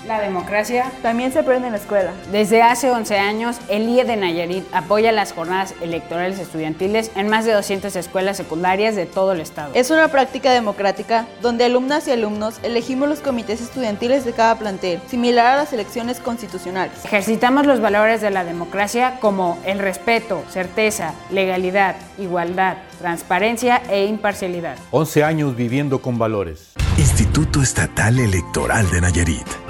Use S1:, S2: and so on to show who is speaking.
S1: La democracia
S2: también se aprende en la escuela.
S1: Desde hace 11 años, el IE de Nayarit apoya las jornadas electorales estudiantiles en más de 200 escuelas secundarias de todo el estado.
S2: Es una práctica democrática donde alumnas y alumnos elegimos los comités estudiantiles de cada plantel, similar a las elecciones constitucionales.
S1: Ejercitamos los valores de la democracia como el respeto, certeza, legalidad, igualdad, transparencia e imparcialidad.
S3: 11 años viviendo con valores.
S4: Instituto Estatal Electoral de Nayarit.